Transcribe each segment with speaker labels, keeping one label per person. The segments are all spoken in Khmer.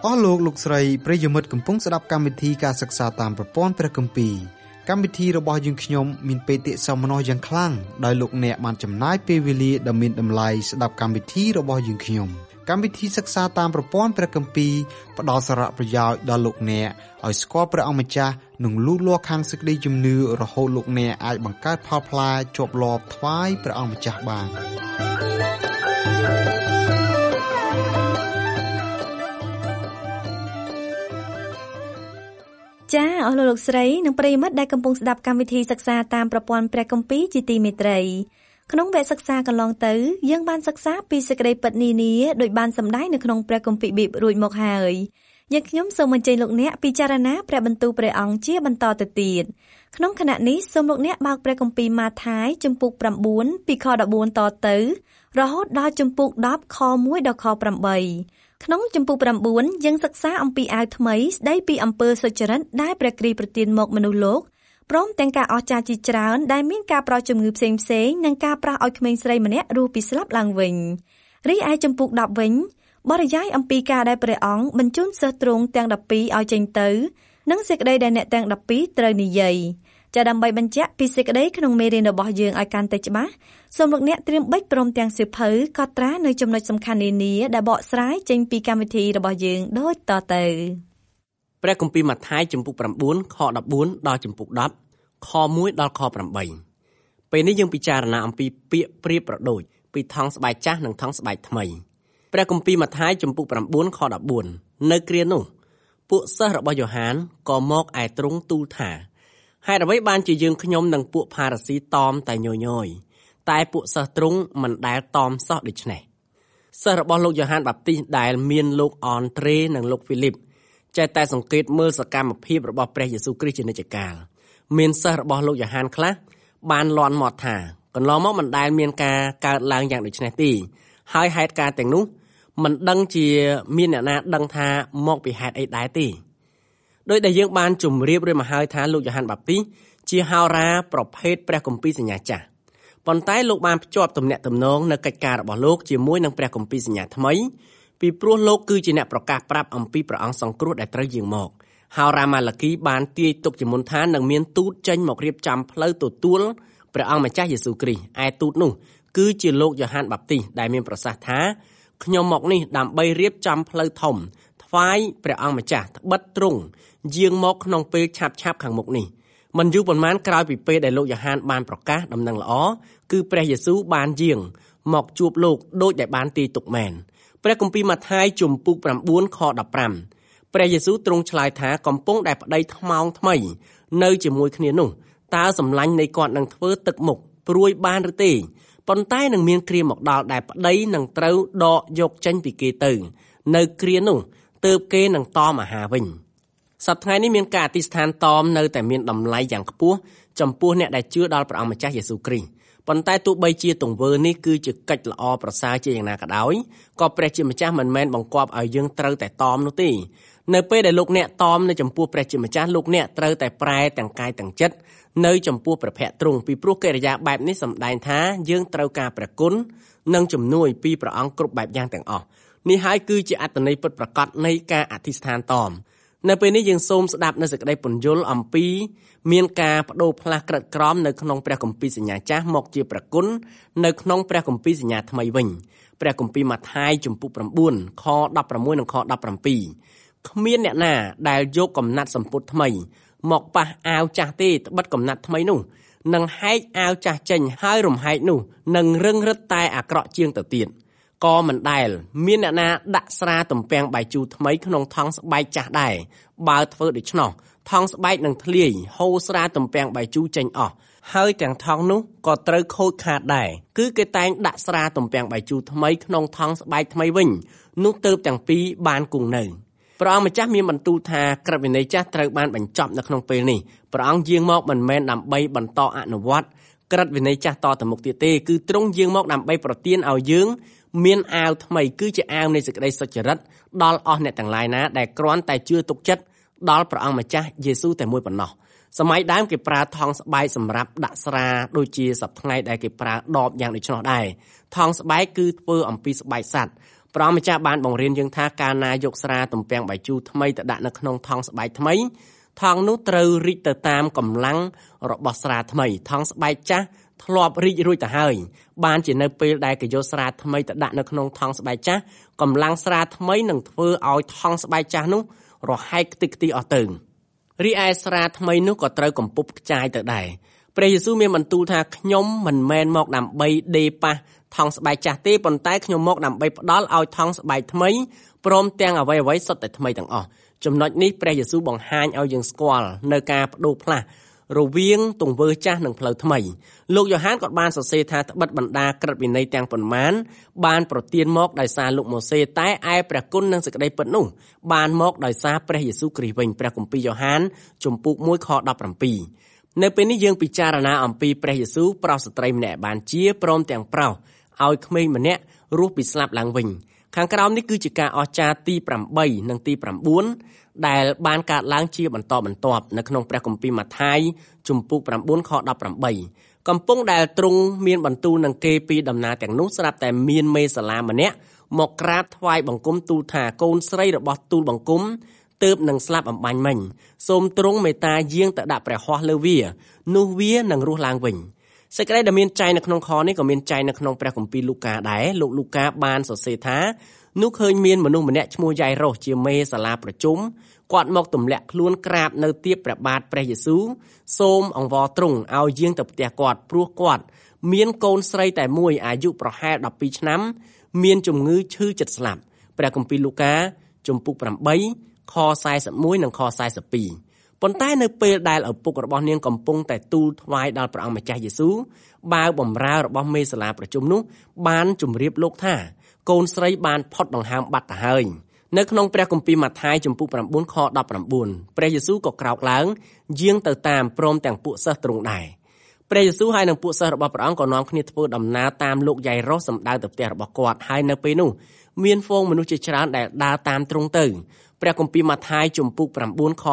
Speaker 1: អស់លោកលោកស្រីប្រិយមិត្តកំពុងស្ដាប់កម្មវិធីការសិក្សាតាមប្រព័ន្ធព្រះគម្ពីរកម្មវិធីរបស់យើងខ្ញុំមានបេតិសោមនស្សយ៉ាងខ្លាំងដោយលោកអ្នកបានចំណាយពេលវេលាដ៏មានតម្លៃស្ដាប់កម្មវិធីរបស់យើងខ្ញុំកម្មវិធីសិក្សាតាមប្រព័ន្ធព្រះគម្ពីរផ្ដល់សារៈប្រយោជន៍ដល់លោកអ្នកឲ្យស្គាល់ព្រះអង្គម្ចាស់និងលូតលាស់ខាងសេចក្តីជំនឿរហូតលោកអ្នកអាចបង្កើតផលផ្លែជាប់លាប់ថ្វាយព្រះអង្គម្ចាស់បាន
Speaker 2: ចាអស់លោកស្រីនិងប្រិយមិត្តដែលកំពុងស្ដាប់កម្មវិធីសិក្សាតាមប្រព័ន្ធព្រះគម្ពីរជាទីមេត្រីក្នុងវគ្គសិក្សាកន្លងទៅយើងបានសិក្សាពីសេចក្តីពិតនានាដោយបានសម្ដែងនៅក្នុងព្រះគម្ពីរបៀបរួចមកហើយយើងខ្ញុំសូមអញ្ជើញលោកអ្នកពិចារណាព្រះបន្ទូលព្រះអង្គជាបន្តទៅទៀតក្នុងខណៈនេះសូមលោកអ្នកបើកព្រះគម្ពីរម៉ាថាយជំពូក9ពីខ14តទៅរហូតដល់ជំពូក10ខ1ដល់ខ8ក្នុងជំពូក9យើងសិក្សាអំពីអាវថ្មីស្ដីពីអំពើសុចរិតដែលព្រះគ្រីស្ទប្រទានមកមនុស្សលោកព្រមទាំងការអស្ចារ្យជាច្រើនដែលមានការប្រោសជំងឺផ្សេងៗនិងការប្រោសឲ្យក្មេងស្រីម្នាក់រស់ពីស្លាប់ឡើងវិញរីឯជំពូក10វិញបរិយាយអំពីការដែលព្រះអង្គបញ្ជូនសិស្សទ្រង់ទាំង12ឲ្យចេញទៅនិងសេចក្តីដែលអ្នកទាំង12ត្រូវនិយាយចាដើម្បីបញ្ជាក់ពីសេចក្តីក្នុងមេរៀនរបស់យើងឲ្យកាន់តែច្បាស់សូមលោកអ្នកត្រៀមបិចព្រមទាំងសៀវភៅកត់ត្រានៅចំណុចសំខាន់នានាដែលបកស្រាយចេញពីកម្មវិធីរបស់យើងដូចតទៅ
Speaker 3: ព្រះគម្ពីរម៉ាថាយជំពូក9ខ14ដល់ជំពូក10ខ1ដល់ខ8ពេលនេះយើងពិចារណាអំពីពាក្យប្រៀបប្រដូចពីថង់ស្បែកចាស់និងថង់ស្បែកថ្មីព្រះគម្ពីរម៉ាថាយជំពូក9ខ14នៅគ្រានោះពួកសិស្សរបស់យ៉ូហានក៏មកឯទ្រង់ទូលថាហេតុអ្វីបានជាយើងខ្ញុំនិងពួកផារ៉ាស៊ីតមតែញយតែពួកសិស្សទ្រង់មិនដែលតមសោះដូច្នេះសិស្សរបស់លោកយ៉ូហានបាប់ទីសដែលមានលោកអនត្រេនិងលោកហ្វីលីបចេះតែសង្កេតមើលសកម្មភាពរបស់ព្រះយេស៊ូវគ្រីស្ទជានិច្ចកាលមានសិស្សរបស់លោកយ៉ូហានខ្លះបានលាន់មាត់ថាកន្លងមកមិនដែលមានការកើតឡើងយ៉ាងដូចនេះទេហើយហេតុការណ៍ទាំងនោះមិនដឹងជាមានអ្នកណាដឹងថាមកពីហេតុអីដែរទេដោយដែលយើងបានជម្រាបរួចមកហើយថាលោកយ៉ូហានបាប់ទីសជាហោរាប្រភេទព្រះគម្ពីរសញ្ញាចាស់ប៉ុន្តែលោកបានភ្ជាប់ទំនាក់ទំនងនៅកិច្ចការរបស់លោកជាមួយនឹងព្រះគម្ពីរសញ្ញាថ្មីពីព្រោះលោកគឺជាអ្នកប្រកាសប្រាប់អំពីព្រះអង្គសង្គ្រោះដែលត្រូវយាងមកហោរាម៉ាឡាគីបានទាយទុកជាមុនថានឹងមានទូតចេញមករៀបចំផ្លូវទទួលព្រះអង្គម្ចាស់យេស៊ូវគ្រីស្ទឯទូតនោះគឺជាលោកយ៉ូហានបាប់ទីសដែលមានប្រសាសន៍ថាខ្ញុំមកនេះដើម្បីរៀបចំផ្លូវធំថ្វាយព្រះអង្គម្ចាស់ត្បិតទ្រង់យាងមកក្នុងពេលឆាប់ខាងមុខនេះមិនយូរប៉ុន្មានក្រោយពីពេលដែលលោកយ៉ូហានបានប្រកាសដំណឹងល្អគឺព្រះយេស៊ូវបានយាងមកជួបលោកដូចដែលបានទាយទុកមែនព្រះគម្ពីរម៉ាថាយជំពូក9ខ15ព្រះយេស៊ូវទ្រង់ឆ្លើយថាកំពុងតែប្តីថ្មោងថ្មីនៅជាមួយគ្នានោះតើសម្លាញ់នៃគាត់នឹងធ្វើទឹកមុខព្រួយបានឬទេប៉ុន្តែនឹងមានគ្រាមកដល់ដែលប្តីនឹងត្រូវដកយកចេញពីគេទៅនៅគ្រានោះទើបគេនឹងតមអាហារវិញសប្តាហ៍ថ្ងៃនេះមានការអធិស្ឋានតមនៅតែមានតម្លៃយ៉ាងខ្ពស់ចំពោះអ្នកដែលជឿដល់ព្រះអង្គម្ចាស់យេស៊ូវគ្រីស្ទប៉ុន្តែទោះបីជាទង្វើនេះគឺជាកិច្ចល្អប្រសើរជាយ៉ាងណាក៏ដោយក៏ព្រះជាម្ចាស់មិនមែនបង្គាប់ឲ្យយើងត្រូវតែតមនោះទេនៅពេលដែលលោកអ្នកតមនៅចំពោះព្រះជាម្ចាស់លោកអ្នកត្រូវតែប្រែទាំងកាយទាំងចិត្តនៅចំពោះព្រះភ័ក្ត្រទ្រង់ពីព្រោះកិរិយាបែបនេះសម្ដែងថាយើងត្រូវការព្រះគុណនិងជំនួយពីព្រះអង្គគ្រប់បែបយ៉ាងទាំងអស់នេះហើយគឺជាអត្ថន័យពិតប្រាកដនៃការអធិស្ឋានតមនៅពេលនេះយើងសូមស្ដាប់នៅសេចក្តីពន្យល់អំពីមានការបដូរផ្លាស់ក្រិតក្រមនៅក្នុងព្រះគម្ពីរសញ្ញាចាស់មកជាព្រះគុណនៅក្នុងព្រះគម្ពីរសញ្ញាថ្មីវិញព្រះគម្ពីរម៉ាថាយជំពូក9ខ16និងខ17គ្មានអ្នកណាដែលយកកំណាត់សម្ពុតថ្មីមកប៉ះអាវចាស់ទេត្បិតកំណាត់ថ្មីនោះនឹងហែកអាវចាស់ចេញហើយរំហែកនោះនឹងរឹងរិតតែអាក្រក់ជាងទៅទៀតក៏មិនដែលមានអ្នកណាដាក់ស្រាទំពាំងបាយជូរថ្មីក្នុងថង់ស្បែកចាស់ដែរបើធ្វើដូច្នោះថង់ស្បែកនឹងធ្លាយហូរស្រាទំពាំងបាយជូរចេញអស់ហើយទាំងថង់នោះក៏ត្រូវខូចខាតដែរគឺគេតែងដាក់ស្រាទំពាំងបាយជូរថ្មីក្នុងថង់ស្បែកថ្មីវិញនោះទើបទាំងពីរបានគង់នៅព្រះអង្គម្ចាស់មានបន្ទូលថាក្រឹតវិន័យចាស់ត្រូវបានបញ្ចប់នៅក្នុងពេលនេះព្រះអង្គយាងមកមិនមែនដើម្បីបន្តអនុវត្តក្រឹតវិន័យចាស់តទៅមុខទៀតទេគឺទ្រង់យាងមកដើម្បីប្រទានឲ្យយើងមានអាវថ្មីគឺជាអាវនៃសេចក្តីសុចរិតដល់អស់អ្នកទាំងឡាយណាដែលគ្រាន់តែជឿទុកចិត្តដល់ព្រះអង្គម្ចាស់យេស៊ូវតែមួយប៉ុណ្ណោះសម័យដើមគេប្រើថង់ស្បែកសម្រាប់ដាក់ស្រាដូចជាសប្តាហ៍ថ្ងៃដែលគេប្រើដបយ៉ាងដូច្នោះដែរថង់ស្បែកគឺធ្វើអំពីស្បែកសត្វព្រះម្ចាស់បានបង្រៀនយើងថាកាលណាយកស្រាទំពាំងបាយជូរថ្មីទៅដាក់នៅក្នុងថង់ស្បែកថ្មីថង់នោះត្រូវរីកទៅតាមកម្លាំងរបស់ស្រាថ្មីថង់ស្បែកចាស់ធ្លាប់រីករួចទៅហើយបានជានៅពេលដែលគេយកស្រាថ្មីទៅដាក់នៅក្នុងថង់ស្បែកចាស់កម្លាំងស្រាថ្មីនឹងធ្វើឲ្យថង់ស្បែកចាស់នោះរហែកខ្ទេចខ្ទីអស់ទៅរីឯស្រាថ្មីនោះក៏ត្រូវកំពុបខ្ចាយទៅដែរព្រះយេស៊ូវមានបន្ទូលថាខ្ញុំមិនមែនមកដើម្បីដេប៉ះថង់ស្បែកចាស់ទេប៉ុន្តែខ្ញុំមកដើម្បីផ្ដល់ឲ្យថង់ស្បែកថ្មីព្រមទាំងអ្វីៗសុទ្ធតែថ្មីទាំងអស់ចំណុចនេះព្រះយេស៊ូវបង្ហាញឲ្យយើងស្គាល់នៅការបដូរផ្លាស់រវាងទង្វើចាស់និងផ្លូវថ្មីលោកយ៉ូហានក៏បានសរសេរថាត្បិតបណ្ដាក្រឹតវិន័យទាំងប៉ុន្មានបានប្រទានមកដោយសារលោកម៉ូសេតែឯព្រះគុណនិងសេចក្តីពិតនោះបានមកដោយសារព្រះយេស៊ូវគ្រីស្ទវិញព្រះគម្ពីរយ៉ូហានជំពូក1ខ17នៅពេលនេះយើងពិចារណាអំពីព្រះយេស៊ូវប្រោសស្ត្រីម្នាក់បានជាព្រមទាំងប្រោសឲ្យក្មេងម្នាក់រស់ពីស្លាប់ឡើងវិញខាងក្រោមនេះគឺជាការអស្ចារ្យទី8និងទី9ដែលបានកើតឡើងជាបន្តបន្ទាប់នៅក្នុងព្រះគម្ពីរម៉ាថាយជំពូក9ខ18កំពុងដែលទ្រង់មានបន្ទូលនឹងគេពីដំណើរទាំងនោះស្រាប់តែមានមេសាឡាម្នាក់មកក្រាបថ្វាយបង្គំទូលថាកូនស្រីរបស់ទូលបង្គំទើបនឹងស្លាប់អំបញ្ញមិញសូមទ្រង់មេត្តាយាងទៅដាក់ព្រះហស្ថលើវានោះវានឹងរស់ឡើងវិញសេចក្តីដែលមានចែងនៅក្នុងខនេះក៏មានចែងនៅក្នុងព្រះគម្ពីរលូកាដែរលោកលូកាបានសរសេរថានោះឃើញមានមនុស្សម្នាក់ឈ្មោះយ៉ៃរ៉ូសជាមេសាលាប្រជុំគាត់មកទម្លាក់ខ្លួនក្រាបនៅទៀបព្រះបាទព្រះយេស៊ូវសូមអង្វរទ្រង់ឲ្យយាងទៅផ្ទះគាត់ព្រោះគាត់មានកូនស្រីតែមួយអាយុប្រហែល12ឆ្នាំមានជំងឺឈឺចិត្តស្លាប់ព្រះគម្ពីរលូកាជំពូក8ខ41និងខ42ប៉ុន្តែនៅពេលដែលឪពុករបស់នាងកំពុងតែទូលថ្វាយដល់ព្រះអង្គម្ចាស់យេស៊ូវបាវបម្រើរបស់មេសាលាប្រជុំនោះបានជម្រាបលោកថាកូនស្រីបានផុតដង្ហើមបាត់ទៅហើយនៅក្នុងព្រះគម្ពីរម៉ាថាយជំពូក9ខ19ព្រះយេស៊ូវក៏ក្រោកឡើងយាងទៅតាមព្រមទាំងពួកសិស្សទ្រង់ដែរព្រះយេស៊ូវហើយនិងពួកសិស្សរបស់ព្រះអង្គក៏នាំគ្នាធ្វើដំណើរតាមលោកយ៉ៃរ៉ូសសម្ដៅទៅផ្ទះរបស់គាត់ហើយនៅពេលនោះមានហ្វូងមនុស្សជាច្រើនដែលដើរតាមទ្រង់ទៅព្រះគម្ពីរម៉ាថាយជំពូក9ខ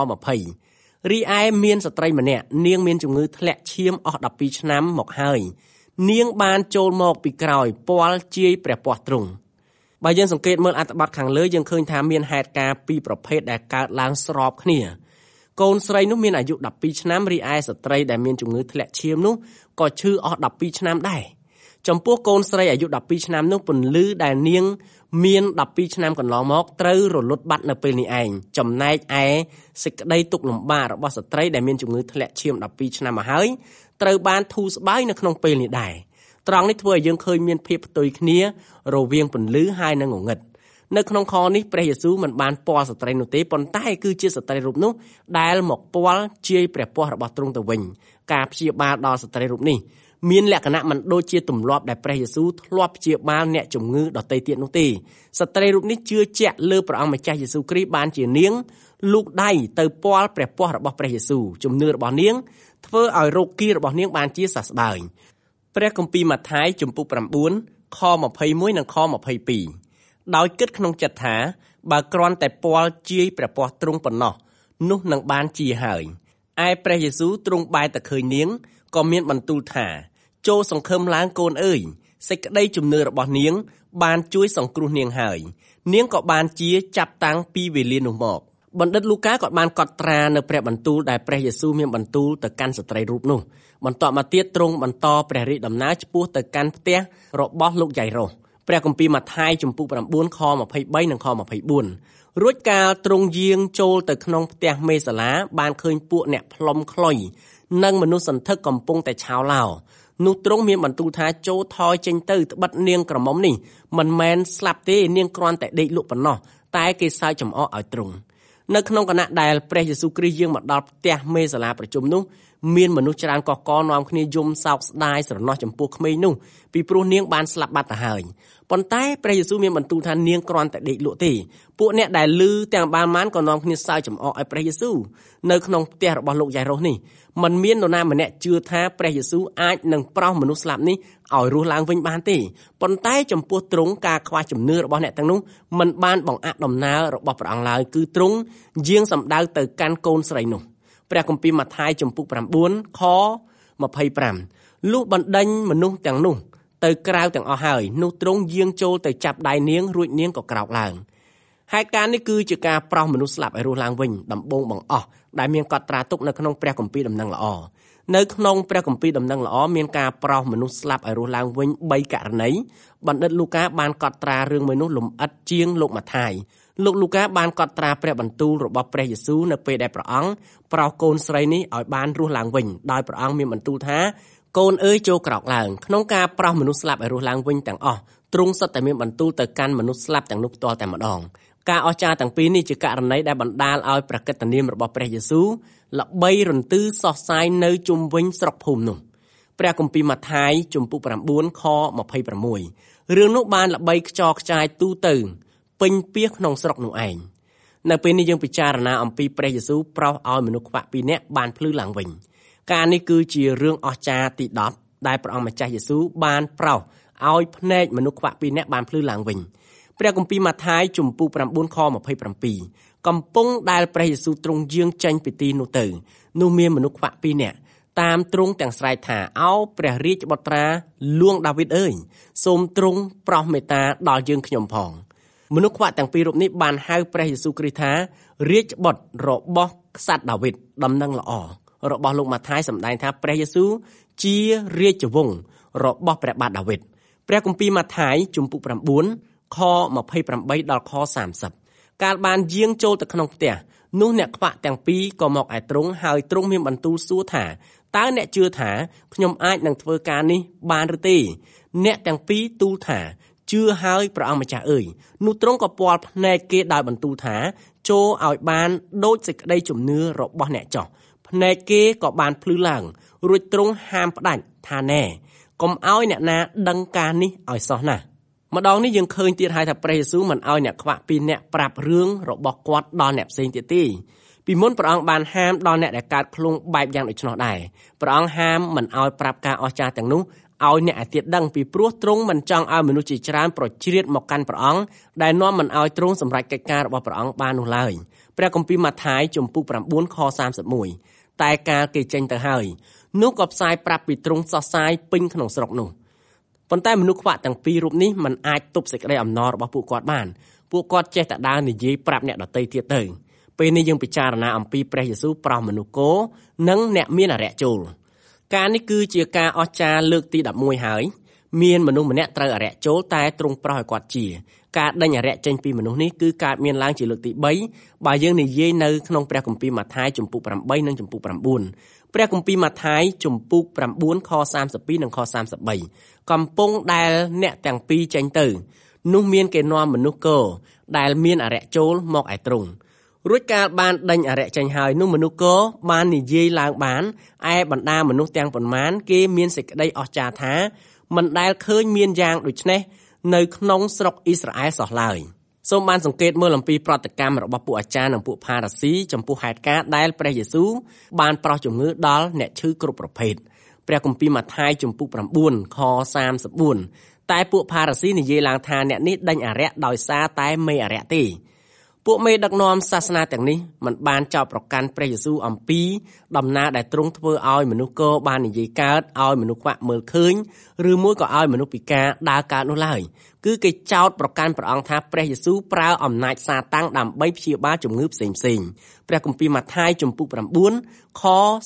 Speaker 3: 20រីឯមានស្ត្រីម្នាក់នាងមានជំងឺធ្លាក់ឈាមអស់12ឆ្នាំមកហើយនាងបានចូលមកពីក្រោយពាល់ជាយព្រះពស្ត្រទ្រង់បើយើងសង្កេតមើលអត្ថបទខាងលើយើងឃើញថាមានហេតុការណ៍ពីរប្រភេទដែលកើតឡើងស្របគ្នាកូនស្រីនោះមានអាយុ12ឆ្នាំរីឯស្ត្រីដែលមានជំងឺធ្លាក់ឈាមនោះក៏ឈឺអស់12ឆ្នាំដែរចំពោះកូនស្រីអាយុ12ឆ្នាំនោះពន្លឺដែលនាងមាន12ឆ្នាំកន្លងមកត្រូវរលត់បាត់នៅពេលនេះឯងចំណែកឯសេចក្តីទុក្ខលំបាករបស់ស្ត្រីដែលមានជំងឺធ្លាក់ឈាម12ឆ្នាំមកហើយត្រូវបានធូរស្បើយនៅក្នុងពេលនេះដែរត្រង់នេះធ្វើឲ្យយើងឃើញមានភាពផ្ទុយគ្នារវាងពន្លឺហើយនិងងងឹតនៅក្នុងខនេះព្រះយេស៊ូវមិនបានពាល់ស្ត្រីនោះទេប៉ុន្តែគឺជាស្ត្រីរូបនោះដែលមកពាល់ជាយព្រះពស្ត្ររបស់ទ្រង់ទៅវិញការព្យាបាលដល់ស្ត្រីរូបនេះមានលក្ខណៈមិនដូចជាទម្លាប់ដែលព្រះយេស៊ូវធ្លាប់ព្យាបាលអ្នកជំងឺដទៃទៀតនោះទេស្ត្រីរូបនេះជឿជាក់លើព្រះអង្គម្ចាស់យេស៊ូវគ្រីស្ទបានជានាងលូកដៃទៅពាល់ព្រះពស្ត្ររបស់ព្រះយេស៊ូវជំនឿរបស់នាងធ្វើឲ្យរោគីរបស់នាងបានជាសះស្បើយព្រះគម្ពីរម៉ាថាយជំពូក9ខ21និងខ22ដោយគិតក្នុងចិត្តថាបើគ្រាន់តែពាល់ជាយព្រះពស្ត្រទ្រង់ប៉ុណ្ណោះនោះនឹងបានជាហើយឯព្រះយេស៊ូវទ្រង់បែរទៅឃើញនាងក៏មានបន្ទូលថាចូលសង្ឃឹមឡើងកូនអើយសេចក្តីជំនឿរបស់នាងបានជួយសង្គ្រោះនាងហើយនាងក៏បានជាចាប់តាំងពីវេលានោះមកបណ្ឌិតលូកាក៏បានកត់ត្រានៅព្រះបន្ទូលដែលព្រះយេស៊ូវមានបន្ទូលទៅកាន់ស្ត្រីរូបនោះបន្ទាប់មកទៀតទ្រង់បន្តព្រះរាជដំណើរឆ្ពោះទៅកាន់ផ្ទះរបស់លោកយ៉ៃរ៉ូសព្រះគម្ពីរម៉ាថាយជំពូក9ខ23និងខ24រួចកាលទ្រង់យាងចូលទៅក្នុងផ្ទះមេសាឡាបានឃើញពួកអ្នកផ្លុំខ្លុយនិងមនុស្សសន្ធឹកកំពុងតែឆោឡោនោះទ្រង់មានបន្ទូលថាចូលថយចេញទៅត្បិតនាងក្រមុំនេះមិនមែនស្លាប់ទេនាងគ្រាន់តែដេកលក់ប៉ុណ្ណោះតែគេសើចចំអកឲ្យទ្រង់នៅក្នុងគណៈដែលព្រះយេស៊ូវគ្រីស្ទយាងមកដល់ផ្ទះមេសាលាប្រជុំនោះមានមនុស្សច្រើនកកកនាំគ្នាយំសោកស្ដាយស្រណោះចំពោះក្មេងនោះពីព្រោះនាងបានស្លាប់បាត់ទៅហើយប៉ុន្តែព្រះយេស៊ូវមានបន្ទូលថានាងគ្រាន់តែដេកលក់ទេពួកអ្នកដែលឮទាំងបានក៏នាំគ្នាសើចចំអកឲ្យព្រះយេស៊ូវនៅក្នុងផ្ទះរបស់លោកយ៉ៃរ៉ូសនេះមិនមាននរណាម្នាក់ជឿថាព្រះយេស៊ូវអាចនឹងប្រោសមនុស្សស្លាប់នេះឲ្យរស់ឡើងវិញបានទេប៉ុន្តែចំពោះទ្រង់ការខ្វះជំនឿរបស់អ្នកទាំងនោះមិនបានបង្អាក់ដំណើររបស់ព្រះអង្គឡើយគឺទ្រង់យាងសម្ដៅទៅកាន់កូនស្រីនោះព្រះគម្ពីរម៉ាថាយជំពូក9ខ25លុះបណ្ដេញមនុស្សទាំងនោះទៅក្រៅទាំងអស់ហើយនោះទ្រង់យាងចូលទៅចាប់ដៃនាងរួចនាងក៏ក្រោកឡើងហេតុការណ៍នេះគឺជាការប្រោសមនុស្សស្លាប់ឲ្យរស់ឡើងវិញដំបូងបង្អស់ដែលមានកត់ត្រាទុកនៅក្នុងព្រះគម្ពីរដំណឹងល្អនៅក្នុងព្រះគម្ពីរដំណឹងល្អមានការប្រោសមនុស្សស្លាប់ឲ្យរស់ឡើងវិញ3ករណីបណ្ឌិតលូកាបានកត់ត្រារឿងមួយនោះលម្អិតជាងលោកម៉ាថាយលោកលូកាបានកត់ត្រាព្រះបន្ទូលរបស់ព្រះយេស៊ូវនៅពេលដែលព្រះអង្គប្រោសកូនស្រីនេះឲ្យបានរស់ឡើងវិញដោយព្រះអង្គមានបន្ទូលថាកូនអើយចូលក្រោកឡើងក្នុងការប្រោសមនុស្សស្លាប់ឲ្យរស់ឡើងវិញទាំងអស់ទ្រង់សុទ្ធតែមានបន្ទូលទៅកាន់មនុស្សស្លាប់ទាំងនោះផ្ទាល់តែម្ដងការអស្ចារ្យទាំងពីរនេះជាករណីដែលបណ្ដាលឲ្យព្រះកិត្តិនាមរបស់ព្រះយេស៊ូវល្បីរន្ទឺសោះសាយនៅជុំវិញស្រុកភូមិនោះព្រះគម្ពីរម៉ាថាយជំពូក9ខ26រឿងនោះបានល្បីខ្ចរខ្ចាយទូទៅពេញពាសក្នុងស្រុកនោះឯងនៅពេលនេះយើងពិចារណាអំពីព្រះយេស៊ូវប្រោសឲ្យមនុស្សខ្វាក់2នាក់បានភ្លឺឡើងវិញការនេះគឺជារឿងអស្ចារ្យទី10ដែលព្រះអង្គម្ចាស់យេស៊ូវបានប្រោសឲ្យភ្នែកមនុស្សខ្វាក់2នាក់បានភ្លឺឡើងវិញព្រះគម្ពីរម៉ាថាយជំពូក9ខ27កំពុងដែលព្រះយេស៊ូវទ្រង់យាងចេញពីទីនោះទៅនោះមានមនុស្សខ្វាក់2នាក់តាមទ្រង់ទាំងស្រែកថាអោព្រះរាជបុត្រាលួងដាវីតអើយសូមទ្រង់ប្រោសមេត្តាដល់យើងខ្ញុំផងមនុស្សខ្វាក់ទាំងពីររូបនេះបានហៅព្រះយេស៊ូវគ្រីស្ទថារាជបុត្ររបស់ក្សត្រដាវីតដំណឹងល្អរបស់លោកម៉ាថាយសម្ដែងថាព្រះយេស៊ូវជារាជវង្សរបស់ព្រះបាទដាវីតព្រះគម្ពីរម៉ាថាយជំពូក9ខ28ដល់ខ30កាលបានយាងចូលទៅក្នុងផ្ទះនោះអ្នកខ្វាក់ទាំងពីរក៏មកឯទ្រង់ហើយទ្រង់មានបន្ទូលសួរថាតើអ្នកជឿថាខ្ញុំអាចនឹងធ្វើការនេះបានឬទេអ្នកទាំងពីរទូលថាជឿហើយព្រះអង្គម្ចាស់អើយនោះទ្រង់ក៏ពាល់ភ្នែកគេដោយបន្ទូលថាចូលឲ្យបានដូចសេចក្តីជំនឿរបស់អ្នកចោះភ្នែកគេក៏បានភ្លឺឡើងរួចទ្រង់ហាមផ្ដាច់ថាណែកុំឲ្យអ្នកណាដឹងការនេះឲ្យសោះណាម្ដងនេះយើងឃើញទៀតហើយថាព្រះយេស៊ូវមិនឲ្យអ្នកខ្វាក់2នាក់ប្រាប់រឿងរបស់គាត់ដល់អ្នកផ្សេងទៀតទេពីមុនព្រះអង្គបានហាមដល់អ្នកដែលកើតភ្លុងបែបយ៉ាងដូច្នោះដែរព្រះអង្គហាមមិនឲ្យប្រាប់ការអស្ចារ្យទាំងនោះឲ្យអ្នកឯទៀតដឹងពីព្រោះទ្រង់មិនចង់ឲ្យមនុស្សជាច្រើនប្រជ្រៀតមកកាន់ព្រះអង្គដែលនាំមិនឲ្យទ្រង់សម្រេចកិច្ចការរបស់ព្រះអង្គបាននោះឡើយព្រះគម្ពីរម៉ាថាយជំពូក9ខ31តែកាលគេចេញទៅហើយនោះក៏ផ្សាយប្រាប់ពីទ្រង់សោះសាយពេញក្នុងស្រុកនោះប៉ុន្តែមនុស្សខ្វាក់ទាំងពីររូបនេះមិនអាចទប់សេចក្តីអំណររបស់ពួកគាត់បានពួកគាត់ចេះតែដើរនិយាយប្រាប់អ្នកដទៃទៀតទៅពេលនេះយើងពិចារណាអំពីព្រះយេស៊ូវប្រោសមនុស្សគោនិងអ្នកមានអរិយចូលការនេះគឺជាការអស្ចារ្យលើកទី11ហើយមានមនុស្សម្នាក់ត្រូវអរិយចូលតែទ្រង់ប្រោសឲ្យគាត់ជាការដេញអរិយចេញពីមនុស្សនេះគឺកើតមានឡើងជាលើកទី3បើយើងនិយាយនៅក្នុងព្រះគម្ពីរម៉ាថាយជំពូក8និងជំពូក9ព្រះគម្ពីរម៉ាថាយជំពូក9ខ32និងខ33កំពុងដែលអ្នកទាំងពីរចេញទៅនោះមានគេនាំមនុស្សគោដែលមានអរិយចូលមកឯទ្រង់រួចកាលបានដេញអរិយចេញហើយនោះមនុស្សគោបាននិយាយឡើងបានឯបណ្ដាមនុស្សទាំងប៉ុន្មានគេមានសេចក្តីអស្ចារ្យថាមិនដែលឃើញមានយ៉ាងដូចនេះនៅក្នុងស្រុកអ៊ីស្រាអែលសោះឡើយសូមបានសង្កេតមើលអំពីប្រតិកម្មរបស់ពួកអាចារ្យនិងពួកផារ៉ាស៊ីចំពោះហេតុការណ៍ដែលព្រះយេស៊ូវបានប្រោសជំងឺដល់អ្នកឈឺគ្រប់ប្រភេទព្រះគម្ពីរម៉ាថាយជំពូក9ខ34តែពួកផារ៉ាស៊ីនិយាយឡើងថាអ្នកនេះដេញអរិយដោយសារតែមេអរិយទេពួកមេដឹកនាំសាសនាទាំងនេះមិនបានចោទប្រកាន់ព្រះយេស៊ូវអំពីដំណើរដែលទ្រង់ធ្វើឲ្យមនុស្សគោបាននិយាយកើតឲ្យមនុស្សខ្វាក់មើលឃើញឬមួយក៏ឲ្យមនុស្សពិការដើរកើតនោះឡើយគឺគេចោទប្រកាន់ព្រះអង្គថាព្រះយេស៊ូវប្រើអំណាចសាតាំងដើម្បីព្យាបាលជំងឺផ្សេងព្រះគម្ពីរម៉ាថាយជំពូក9ខ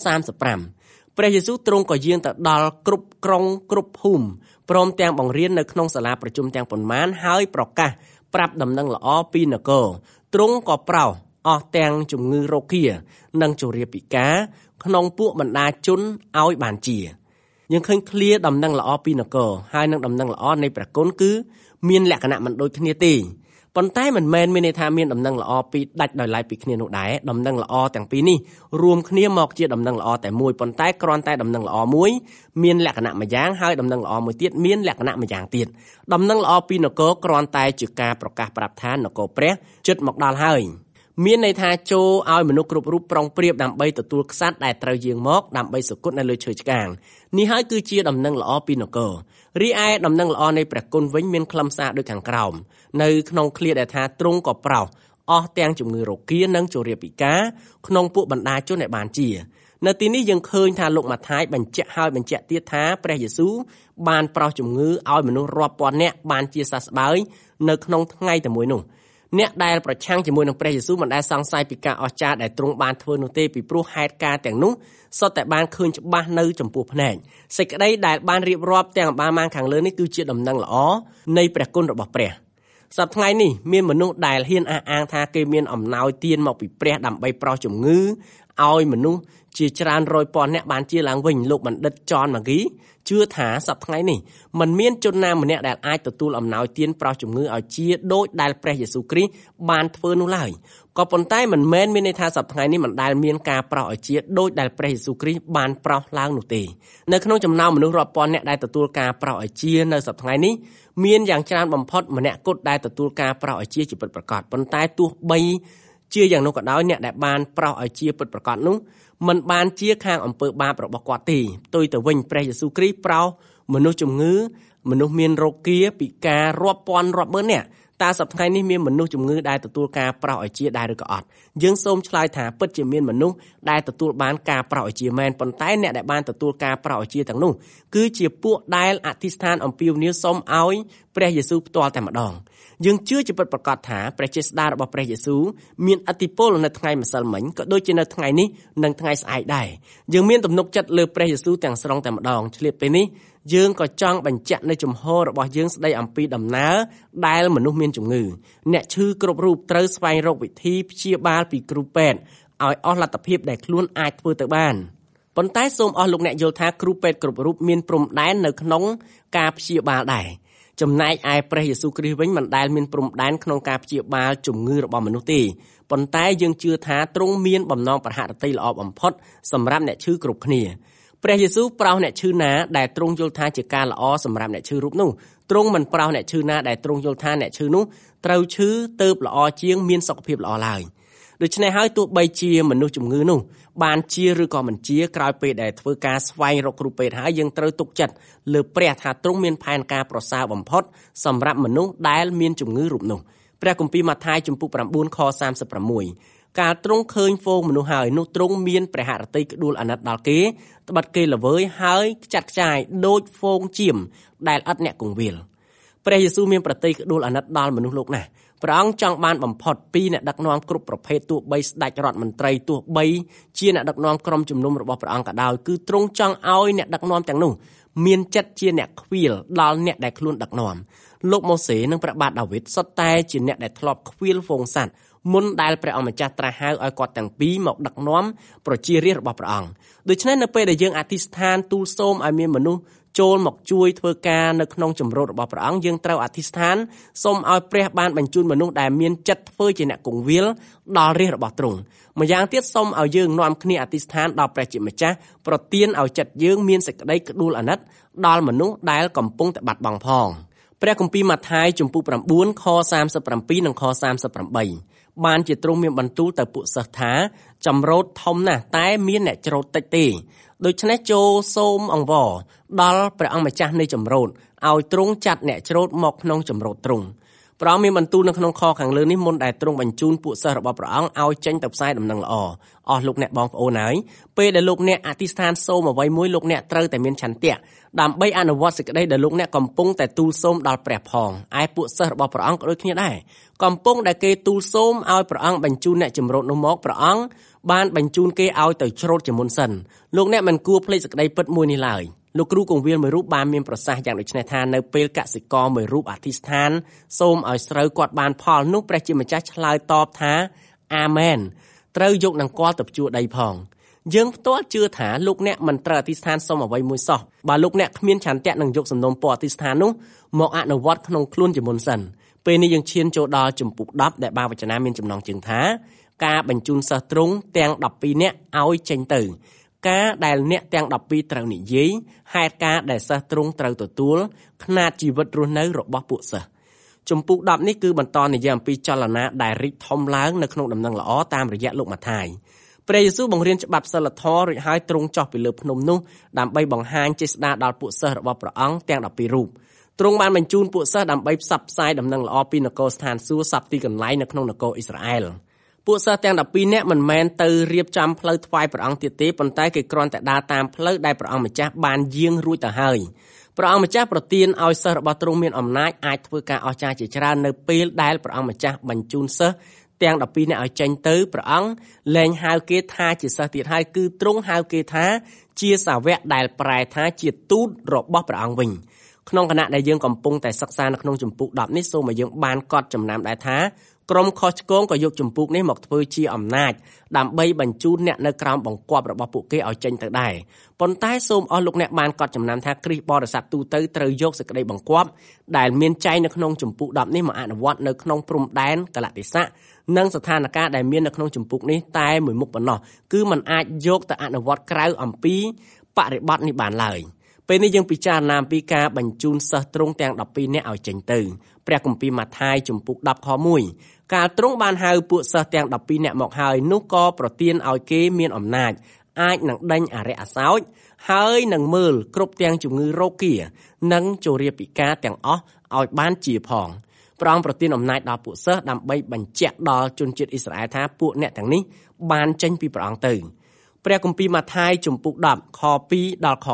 Speaker 3: 35ព្រះយេស៊ូវទ្រង់ក៏យាងទៅដល់គ្រប់ក្រុងគ្រប់ភូមិព្រមទាំងបង្រៀននៅក្នុងសាលាប្រជុំទាំងប៉ុន្មានហើយប្រកាសប្រាប់ដំណឹងល្អពីនគរទ្រង់ក៏ប្រោសអស់ទាំងជំងឺរោគានិងជរាពិការក្នុងពួកបណ្ដាជនឲ្យបានជាយើងឃើញឃ្លាដំណឹងល្អពីនគរហើយនឹងដំណឹងល្អនៃព្រះគុណគឺមានលក្ខណៈមិនដូចគ្នាទេប៉ុន្តែមិនមែនមានន័យថាមានដំណឹងល្អពីរដាច់ដោយឡែកពីគ្នានោះដែរដំណឹងល្អទាំងពីរនេះរួមគ្នាមកជាដំណឹងល្អតែមួយប៉ុន្តែគ្រាន់តែដំណឹងល្អមួយមានលក្ខណៈមួយយ៉ាងហើយដំណឹងល្អមួយទៀតមានលក្ខណៈមួយយ៉ាងទៀតដំណឹងល្អពីនគរគ្រាន់តែជាការប្រកាសប្រាប់ថានគរព្រះជិតមកដល់ហើយមានន័យថាចូលឲ្យមនុស្សគ្រប់រូបប្រុងប្រៀបដើម្បីទទួលក្សត្រដែលត្រូវយាងមកដើម្បីសុគតនៅលើឈើឆ្កាងនេះហើយគឺជាដំណឹងល្អពីនគររីឯដំណឹងល្អនៃព្រះគុណវិញមានខ្លឹមសារដូចខាងក្រោមនៅក្នុងឃ្លាដែលថាទ្រង់ក៏ប្រោសអស់ទាំងជំងឺរោគានិងជរាពិការក្នុងពួកបណ្ដាជនដែលបានជានៅទីនេះយើងឃើញថាលោកម៉ាថាយបញ្ជាក់ទៀតថាព្រះយេស៊ូវបានប្រោសជំងឺឲ្យមនុស្សរាប់ពាន់នាក់បានជាសះស្បើយនៅក្នុងថ្ងៃតែមួយនោះអ្នកដែលប្រឆាំងជាមួយនឹងព្រះយេស៊ូវមិនដែលសង្ស័យពីការអស្ចារ្យដែលទ្រង់បានធ្វើនោះទេពីព្រោះហេតុការណ៍ទាំងនោះសុទ្ធតែបានឃើញច្បាស់នៅចំពោះភ្នែកសេចក្តីដែលបានរៀបរាប់ទាំងអបាលម៉ានខាងលើនេះគឺជាដំណឹងល្អនៃព្រះគុណរបស់ព្រះសប្តាហ៍ថ្ងៃនេះមានមនុស្សដែលហ៊ានអះអាងថាគេមានអំណោយទានមកពីព្រះដើម្បីប្រោសជំងឺឲ្យមនុស្សជាច្រើនរយពាន់នាក់បានជាឡើងវិញលោកបណ្ឌិតចនម៉ាហ្គីជឿថាសប្តាហ៍ថ្ងៃនេះมันមានជនណាម្នាក់ដែលអាចទទួលអំណោយទានប្រោសជំងឺឲ្យជាដូចដែលព្រះយេស៊ូវគ្រីស្ទបានធ្វើនោះឡើយក៏ប៉ុន្តែមិនមែនមានន័យថាសប្តាហ៍ថ្ងៃនេះមិនដែលមានការប្រោសឲ្យជាដូចដែលព្រះយេស៊ូវគ្រីស្ទបានប្រោសឡើងនោះទេនៅក្នុងចំណោមមនុស្សរាប់ពាន់នាក់ដែលទទួលការប្រោសឲ្យជានៅសប្តាហ៍ថ្ងៃនេះមានយ៉ាងច្រើនបំផុតម្នាក់គត់ដែលទទួលការប្រោសឲ្យជាពិតប្រាកដប៉ុន្តែទោះបីជាយ៉ាងនោះក៏ដោយអ្នកដែលបានប្រោសឲ្យជាពិតប្រាកដនោះមិនបានជាខាងអំពើបាបរបស់គាត់ទេផ្ទុយទៅវិញព្រះយេស៊ូវគ្រីស្ទប្រោសមនុស្សជំងឺមនុស្សមានរោគាពិការរាប់ពាន់រាប់ម៉ឺននាក់តើសប្តាហ៍ថ្ងៃនេះមានមនុស្សជំងឺដែលទទួលការប្រោសឲ្យជាដែរឬក៏អត់យើងសូមឆ្លើយថាពិតជាមានមនុស្សដែលទទួលបានការប្រោសឲ្យជាមែនប៉ុន្តែអ្នកដែលបានទទួលការប្រោសឲ្យជាទាំងនោះគឺជាពួកដែលអធិស្ឋានអំពាវនាវសូមឲ្យព្រះយេស៊ូវផ្ទាល់តែម្ដងយើងជឿជាពិតប្រាកដថាព្រះចេស្តារបស់ព្រះយេស៊ូវមានឥទ្ធិពលនៅថ្ងៃម្សិលមិញក៏ដូចជានៅថ្ងៃនេះនិងថ្ងៃស្អែកដែរយើងមានទំនុកចិត្តលើព្រះយេស៊ូវទាំងស្រុងតែម្ដងឆ្លៀតពេលនេះយើងក៏ចង់បញ្ជាក់នៅជំហររបស់យើងស្ដីអំពីដំណើរដែលមនុស្សមានជំងឺអ្នកឈឺគ្រប់រូបត្រូវស្វែងរកវិធីព្យាបាលពីគ្រូពេទ្យឲ្យអស់លទ្ធភាពដែលខ្លួនអាចធ្វើទៅបានប៉ុន្តែសូមអស់លោកអ្នកយល់ថាគ្រូពេទ្យគ្រប់រូបមានព្រំដែននៅក្នុងការព្យាបាលដែរចំណែកឯព្រះយេស៊ូវគ្រីស្ទវិញមិនដែលមានព្រំដែនក្នុងការព្យាបាលជំងឺរបស់មនុស្សទេប៉ុន្តែយើងជឿថាទ្រង់មានបំណងប្រហារតីល្អបំផុតសម្រាប់អ្នកឈឺគ្រប់គ្នាព្រះយេស៊ូវប្រោសអ្នកឈឺណាដែលទ្រង់យល់ថាជាការល្អសម្រាប់អ្នកឈឺរូបនោះទ្រង់មិនប្រោសអ្នកឈឺណាដែលទ្រង់យល់ថាអ្នកឈឺនោះត្រូវឈឺទៅល្អជាងមានសុខភាពល្អឡើយដូច្នេះហើយទោះបីជាមនុស្សជំងឺនោះបានជាឬក៏មិនជាក្រោយពេលដែលធ្វើការស្វែងរកគ្រូពេទ្យហើយយើងត្រូវទុកចិត្តលើព្រះថាទ្រង់មានផែនការប្រសើរបំផុតសម្រាប់មនុស្សដែលមានជំងឺរូបនោះព្រះគម្ពីរម៉ាថាយជំពូក9ខ36កាលទ្រង់ឃើញហ្វូងមនុស្សហើយនោះទ្រង់មានព្រះហឫទ័យក្ដួលអាណិតដល់គេត្បិតគេល្វើយហើយខ្ចាត់ខ្ចាយដូចហ្វូងជៀមដែលឥតអ្នកគង្វាលព្រះយេស៊ូវមានប្រទ័យក្ដួលអាណិតដល់មនុស្សលោកណាស់ព្រះអង្គចង់បានបំផុតពីអ្នកដឹកនាំគ្រប់ប្រភេទទោះបីស្ដេចរដ្ឋមន្ត្រីទោះបីជាអ្នកដឹកនាំក្រុមជំនុំរបស់ព្រះអង្គក៏ដោយគឺទ្រង់ចង់ឲ្យអ្នកដឹកនាំទាំងនោះមានចិត្តជាអ្នកខ្វៀលដល់អ្នកដែលខ្លួនដឹកនាំលោកម៉ូសេនិងព្រះបាទដាវីតសុទ្ធតែជាអ្នកដែលធ្លាប់ខ្វៀលហ្វូងសត្វមុនដែលព្រះអង្គម្ចាស់ត្រាស់ហៅឲ្យគាត់ទាំងពីរមកដឹកនាំប្រជារាស្ត្ររបស់ព្រះអង្គដូច្នេះនៅពេលដែលយើងអធិស្ឋានទូលសូមឲ្យមានមនុស្សចូលមកជួយធ្វើការនៅក្នុងជំរត់របស់ព្រះអង្គយើងត្រូវអធិស្ឋានសូមឲ្យព្រះបានបញ្ជូនមនុស្សដែលមានចិត្តធ្វើជាអ្នកគង្វាលដល់រាស្ត្ររបស់ទ្រង់ម្យ៉ាងទៀតសូមឲ្យយើងនាំគ្នាអធិស្ឋានដល់ព្រះជាម្ចាស់ប្រទានឲ្យចិត្តយើងមានសេចក្តីក្ដួលអាណិតដល់មនុស្សដែលកំពុងតែបាត់បង់ផងព្រះគម្ពីរម៉ាថាយជំពូក9ខ37និងខ38បានជាទ្រង់មានបន្ទូលទៅពួកសិស្សថាចម្រូតធំណាស់តែមានអ្នកច្រូតតិចទេដូច្នេះចូលសូមអង្វរដល់ព្រះអង្គម្ចាស់នៃចម្រូតឲ្យទ្រង់ចាត់អ្នកច្រូតមកក្នុងចម្រូតទ្រង់ព្រះអង្គមានបន្ទូលនៅក្នុងខខាងលើនេះមុនដែលទ្រង់បញ្ជូនពួកសិស្សរបស់ព្រះអង្គឲ្យចេញទៅផ្សាយដំណឹងល្អអស់លោកអ្នកបងប្អូនហើយពេលដែលលោកអ្នកអធិស្ឋានសូមអ្វីមួយលោកអ្នកត្រូវតែមានឆន្ទៈដើម្បីអនុវត្តសេចក្តីដែលលោកអ្នកកំពុងតែទូលសូមដល់ព្រះផងឯពួកសិស្សរបស់ព្រះអង្គក៏ដូចគ្នាដែរកំពុងដែលគេទូលសូមឲ្យព្រះអង្គបញ្ជូនអ្នកចម្រូតនោះមកព្រះអង្គបានបញ្ជូនគេឲ្យទៅច្រូតជាមុនសិនលោកអ្នកមិនគួរភ្លេចសេចក្តីពិតមួយនេះឡើយលោកគ្រូគង្វាលមួយរូបបានមានប្រសាសន៍យ៉ាងដូចនេះថានៅពេលកសិករមួយរូបអធិស្ឋានសូមឲ្យស្រូវគាត់បានផលនោះព្រះជាម្ចាស់ឆ្លើយតបថាអាមែនត្រូវយកនឹងគាល់ទៅភ្ជួរដីផងយើងផ្ទាល់ជឿថាលោកអ្នកមិនត្រូវអធិស្ឋានសូមអ្វីមួយសោះបើលោកអ្នកគ្មានឆន្ទៈនឹងយកសំណូមពរអធិស្ឋាននោះមកអនុវត្តក្នុងខ្លួនជាមុនសិនពេលនេះយើងឈានចូលដល់ជំពូក10ដែលបានវចនាមានចំណងជើងថាការបញ្ជូនសិស្សទ្រង់ទាំង12នាក់ឲ្យចេញទៅការដែលអ្នកទាំង12ត្រូវនិយាយហេតុការដែលសិស្សទ្រង់ត្រូវទទួលຂ្នាតជីវិតរស់នៅរបស់ពួកសិស្សជំពូក10នេះគឺបន្តនិយាយអំពីចលនាដែលរីកធំឡើងនៅក្នុងដំណឹងល្អតាមរយៈលោកម៉ាថាយព្រះយេស៊ូវបង្រៀនច្បាប់សីលធម៌រួចហើយទ្រង់ចុះពីលើភ្នំនោះដើម្បីបង្ហាញចេស្តាដល់ពួកសិស្សរបស់ព្រះអង្គទាំង12រូបទ្រង់បានបញ្ជូនពួកសិស្សដើម្បីផ្សព្វផ្សាយដំណឹងល្អពីនគរស្ថានសួគ៌សពទីកន្លែងនៅក្នុងនគរអ៊ីស្រាអែលពួកសិស្សទាំង12នាក់មិនមែនទៅរៀបចំផ្លូវថ្វាយព្រះអង្គទៀតទេប៉ុន្តែគេគ្រាន់តែដើរតាមផ្លូវដែលព្រះអង្គម្ចាស់បានយាងរួចទៅហើយព្រះអង្គម្ចាស់ប្រទានឲ្យសិស្សរបស់ទ្រង់មានអំណាចអាចធ្វើការអស្ចារ្យជាច្រើននៅពេលដែលព្រះអង្គម្ចាស់បញ្ជូនសិស្សទាំង12នាក់ឲ្យចេញទៅព្រះអង្គលែងហៅគេថាជាសិស្សទៀតហើយគឺទ្រង់ហៅគេថាជាសាវកដែលប្រែថាជាទូតរបស់ព្រះអង្គវិញក្នុងគណៈដែលយើងកំពុងតែសិក្សានៅក្នុងជំពូក10នេះសូមឲ្យយើងបានកត់ចំណាំដែរថាក្រុមខុសឆ្គងក៏យកជំពូកនេះមកធ្វើជាអំណាចដើម្បីបញ្ជូនអ្នកនៅក្រោមបង្គាប់របស់ពួកគេឲ្យចេញទៅដែរប៉ុន្តែសូមអស់លោកអ្នកបានកត់ចំណាំថាគ្រីស្ទបរិស័ទទូទៅត្រូវយកសេចក្តីបង្គាប់ដែលមានចែងនៅក្នុងជំពូក10នេះមកអនុវត្តនៅក្នុងព្រំដែនកលតិសៈនិងស្ថានភាពដែលមាននៅក្នុងជំពូកនេះតែមួយមុខប៉ុណ្ណោះគឺมันអាចយកទៅអនុវត្តក្រៅអំពីបរិបទនេះបានឡើយពេលនេះយើងពិចារណាអំពីការបញ្ជូនសិស្សទ្រង់ទាំង12នាក់ឲ្យចេញទៅព្រះគម្ពីរម៉ាថាយជំពូក10ខ1កាលទ្រង់បានហៅពួកសិស្សទាំង12នាក់មកហើយនោះក៏ប្រទានឲ្យគេមានអំណាចអាចនឹងដេញអរិយអសោចហើយនឹងមើលគ្រប់ទាំងជំងឺរោគានិងជរាពិការទាំងអស់ឲ្យបានជាផងព្រះអង្គប្រទានអំណាចដល់ពួកសិស្សដើម្បីបញ្ជាក់ដល់ជនជាតិអ៊ីស្រាអែលថាពួកអ្នកទាំងនេះបានចេញពីព្រះអង្គទៅព្រះគម្ពីរម៉ាថាយជំពូក10ខ2ដល់ខ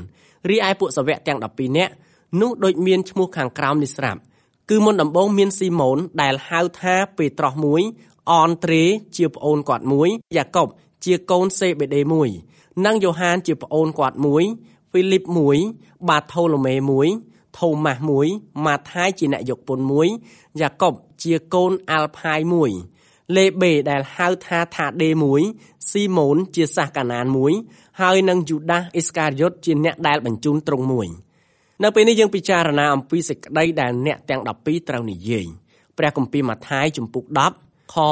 Speaker 3: 4រីឯពួកសាវកទាំង12នាក់នោះដូចមានឈ្មោះខាងក្រោមនេះស្រាប់គឺមុនដំបូងមានស៊ីម៉ូនដែលហៅថាពេត្រុសមួយអនត្រេជាប្អូនគាត់មួយយ៉ាកុបជាកូនសេបេដេមួយនិងយ៉ូហានជាប្អូនគាត់មួយហ្វីលីបមួយបាថូឡូមេមួយថូម៉ាស់មួយម៉ាថាយជាអ្នកយកពន្ធមួយយ៉ាកុបជាកូនអាល់ផាយមួយលេបេដែលហៅថាថាដេមួយស៊ីម៉ូនជាសាសកាណានមួយហើយនិងយូដាសអ៊ីស្ការីយ៉ុតជាអ្នកដែលបញ្ជូនទ្រង់មួយនៅពេលនេះយើងពិចារណាអំពីសេចក្តីដែលអ្នកទាំង12ត្រូវនិយាយព្រះគម្ពីរម៉ាថាយជំពូក10ខ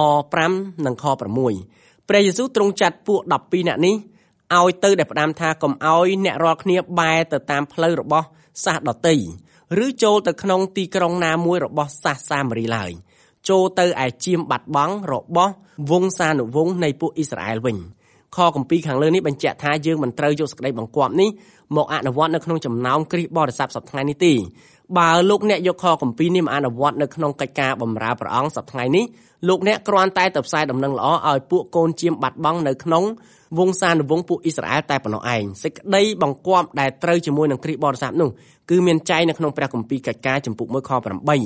Speaker 3: 5និងខ6ព្រះយេស៊ូវទ្រង់ចាត់ពួក12នាក់នេះឲ្យទៅដែលផ្ដាំថាកុំឲ្យអ្នករាល់គ្នាបែរទៅតាមផ្លូវរបស់សាសដតីឬចូលទៅក្នុងទីក្រុងណាមួយរបស់សាសសាមារីឡើយចូលទៅឯជាមបាត់បង់របស់វង្សានុវង្សនៃពួកអ៊ីស្រាអែលវិញខគម្ពីរខាងលើនេះបញ្ជាក់ថាយើងមិនត្រូវយកសេចក្តីបង្គាប់នេះមកអនុវត្តនៅក្នុងចំណោមគ្រីស្ទបរិស័ទសប្តាហ៍ថ្ងៃនេះទេបើលោកអ្នកយកខគម្ពីរនេះមកអនុវត្តនៅក្នុងកិច្ចការបម្រើព្រះអង្គសប្តាហ៍ថ្ងៃនេះលោកអ្នកគ្រាន់តែទៅផ្សាយដំណឹងល្អឲ្យពួកកូនជាមបាត់បង់នៅក្នុងវង្សានុវង្សពួកអ៊ីស្រាអែលតែប៉ុណ្ណោះឯងសេចក្តីបង្គាប់ដែលត្រូវជាមួយនឹងគ្រីស្ទបរិស័ទនោះគឺមានចែងនៅក្នុងព្រះគម្ពីរកិច្ចការជំពូក1ខ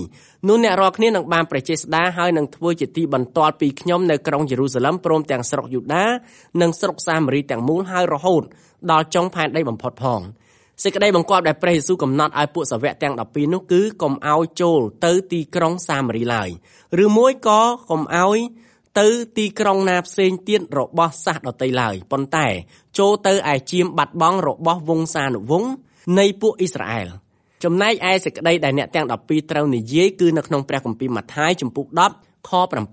Speaker 3: 8នោះអ្នករាល់គ្នានឹងបានព្រះចេស្តាហើយនឹងធ្វើជាទីបន្ទាល់ពីខ្ញុំនៅក្រុងយេរូសាឡិមព្រមទាំងស្រុកយូដានិងស្រុកសាមារីទាំងមូលហើយរហូតដល់ចុងផែនដីបំផុតផងសេចក្តីបង្គាប់ដែលព្រះយេស៊ូវកំណត់ឲ្យពួកសាវកទាំង12នោះគឺកុំឲ្យចូលទៅទីក្រុងសាមារីឡើយឬមួយក៏កុំឲ្យទៅទីក្រុងណាផ្សេងទៀតរបស់សាសដតីឡើយប៉ុន្តែចូលទៅឯជាមបាត់បង់របស់វង្សានុវង្សនៃពួកអ៊ីស្រាអែលចំណែកឯសេចក្តីដែលអ្នកទាំង12ត្រូវនិយាយគឺនៅក្នុងព្រះគម្ពីរម៉ាថាយជំពូក10ខ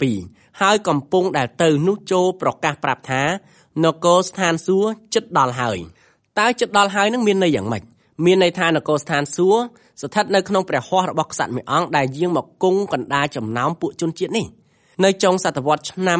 Speaker 3: 7ហើយកំពុងដែលទៅនោះចូលប្រកាសប្រាប់ថានគរស្ថានសួគ៌ជិតដល់ហើយតើជិតដល់ហើយនឹងមានន័យយ៉ាងម៉េចមានន័យថានគរស្ថានសួគ៌ស្ថិតនៅក្នុងព្រះហស្ថរបស់ក្សត្រមួយអង្គដែលយាងមកគង់កណ្ដាលចំណោមពួកជនជាតិនេះនៅចុងសតវត្សឆ្នាំ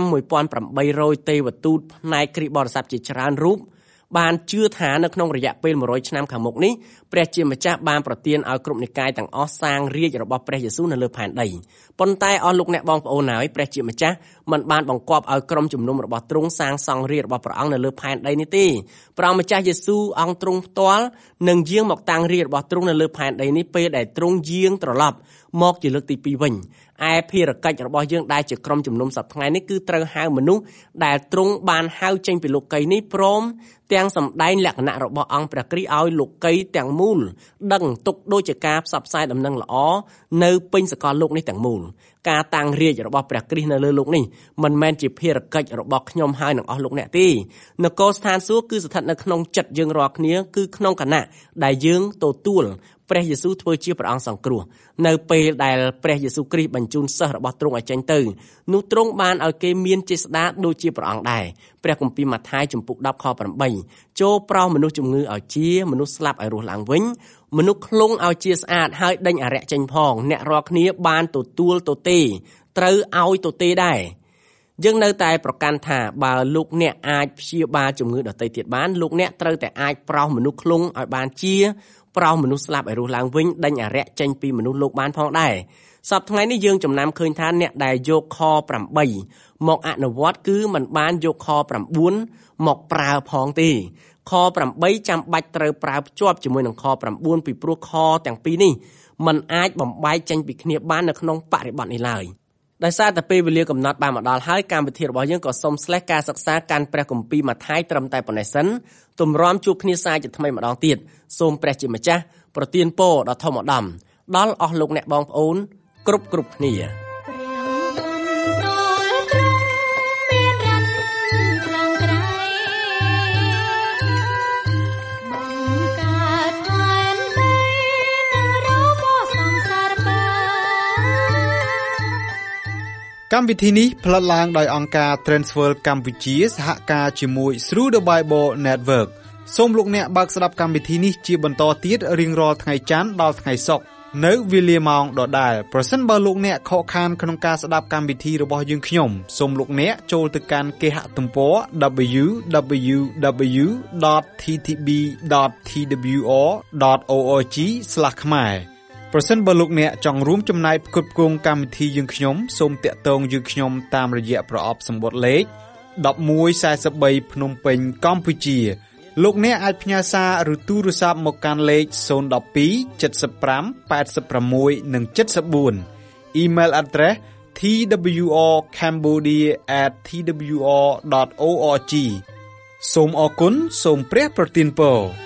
Speaker 3: 1800ទេវទូតផ្នែកគ្រីស្ទបរិស័ទជាច្រើនរូបបានជឿថានៅក្នុងរយៈពេល100ឆ្នាំខាងមុខនេះព្រះជាម្ចាស់បានប្រទានឲ្យគ្រប់និកាយទាំងអស់សាងរាជ្យរបស់ព្រះយេស៊ូវនៅលើផែនដីប៉ុន្តែអស់លោកអ្នកបងប្អូនហើយព្រះជាម្ចាស់មិនបានបង្គាប់ឲ្យក្រុមជំនុំរបស់ទ្រង់សាងសង់រាជ្យរបស់ព្រះអង្គនៅលើផែនដីនេះទេព្រះម្ចាស់យេស៊ូវអង្គទ្រង់ផ្ទាល់នឹងយាងមកតាំងរាជ្យរបស់ទ្រង់នៅលើផែនដីនេះពេលដែលទ្រង់យាងត្រឡប់មកជាលើកទី2វិញឯភារកិច្ចរបស់យើងដែលជាក្រុមជំនុំសប្តាហ៍ថ្ងៃនេះគឺត្រូវហៅមនុស្សដែលទ្រង់បានហៅចេញពីលោកីយ៍នេះព្រមទាំងសម្ដែងលក្ខណៈរបស់អង្គព្រះគ្រីស្ទឲ្យលោកីយ៍ទាំងមូលដឹងទុកដូចជាការផ្សព្វផ្សាយដំណឹងល្អនៅពេញសកលលោកនេះទាំងមូលការតាំងរាជ្យរបស់ព្រះគ្រីស្ទនៅលើលោកនេះមិនមែនជាភារកិច្ចរបស់ខ្ញុំហើយនឹងអស់លោកអ្នកទេនគរស្ថានសួគ៌គឺស្ថិតនៅក្នុងចិត្តយើងរាល់គ្នាគឺក្នុងគណៈដែលយើងទទួលព្រះយេស៊ូវធ្វើជាព្រះអង្គសង្គ្រោះនៅពេលដែលព្រះយេស៊ូវគ្រីស្ទបញ្ជូនសិស្សរបស់ទ្រង់ឲ្យចេញទៅនោះទ្រង់បានឲ្យគេមានចេស្តាដូចជាព្រះអង្គដែរព្រះគម្ពីរម៉ាថាយជំពូក10ខ8ចូលប្រោសមនុស្សជំងឺឲ្យជាមនុស្សស្លាប់ឲ្យរស់ឡើងវិញមនុស្សខ្លងឲ្យជាស្អាតហើយដេញអរិយចេញផងអ្នករាល់គ្នាបានទទួលទទេត្រូវឲ្យទទេដែរយើងនៅតែប្រកាន់ថាបើលោកអ្នកអាចព្យាបាលជំងឺដទៃទៀតបានលោកអ្នកត្រូវតែអាចប្រោសមនុស្សខ្លងឲ្យបានជាប្រោសមនុស្សស្លាប់ឲ្យរស់ឡើងវិញដេញអារក្សចេញពីមនុស្សលោកបានផងដែរសប្តាហ៍ថ្ងៃនេះយើងចំណាំឃើញថាអ្នកដែលយកខ8មកអនុវត្តគឺមិនបានយកខ9មកប្រើផងទេខ8ចាំបាច់ត្រូវប្រើភ្ជាប់ជាមួយនឹងខ9ពីព្រោះខទាំងពីរនេះมันអាចបំបែកចេញពីគ្នាបាននៅក្នុងបរិបទនេះឡើយដោយសារតែពេលវេលាកំណត់បានមកដល់ហើយកម្មវិធីរបស់យើងក៏សូមស្លេះការសិក្សាកាន់ព្រះគម្ពីរម៉ាថាយត្រឹមតែប៉ុណ្ណេះសិនទម្រាំជួបគ្នាសាជាថ្មីម្ដងទៀតសូមព្រះជាម្ចាស់ប្រទានពរដ៏ធំឧត្តមដល់អស់លោកអ្នកបងប្អូនគ្រប់គ្នា
Speaker 1: កម្មវិធីនេះផលិតឡើងដោយអង្គការ Transworld កម្ពុជាសហការជាមួយ Through the Bible Network សូមលោកអ្នកបើកស្ដាប់កម្មវិធីនេះជាបន្តទៀតរៀងរាល់ថ្ងៃច័ន្ទដល់ថ្ងៃសុក្រនៅវេលាម៉ោងដដែលប្រសិនបើលោកអ្នកខកខានក្នុងការស្ដាប់កម្មវិធីរបស់យើងខ្ញុំសូមលោកអ្នកចូលទៅកាន់គេហទំព័រ www.ttb.twr.org/ ខ្មែរប្រសិនបើលោកអ្នកចង់រួមចំណែកផ្គត់ផ្គង់កម្មវិធីយើងខ្ញុំសូមតាក់ទងយើងខ្ញុំតាមរយៈប្រអប់សម្បត្តិលេខ1143ភ្នំពេញកម្ពុជាលោកអ្នកអាចផ្ញើសារឬទូរស័ព្ទមកកាន់លេខ012 75 86 និង 74 Email address twrcambodia@twr.org សូមអរគុណសូមព្រះប្រទានពរ